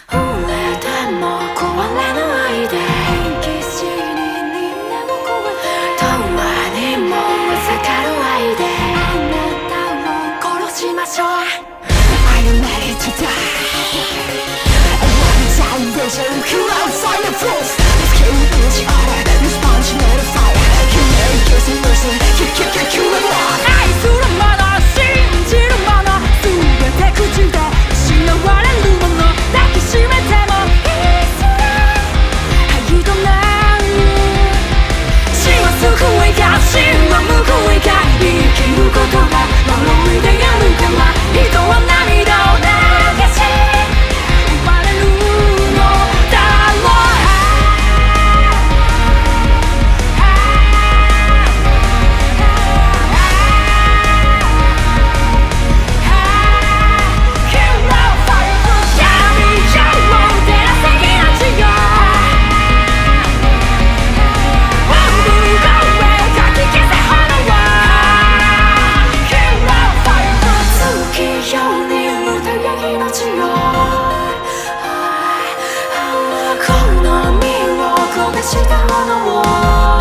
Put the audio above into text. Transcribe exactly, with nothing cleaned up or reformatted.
震えても壊れないで生き死ににでも壊れ永遠にも預かる愛であなたを殺しましょう Are you ready to die? One time vision, who outside the proof? Let's kill each other, respond to the fire. You make us mercy, you kick your kill it all. 愛するもの、信じるもの、すべて口で失われるもの、抱きしめてもいいすら愛となる。死は救いか、死は報いか、生きることが呪いであるから、人は涙を流し生まれるのだろう。この身を焦がした炎を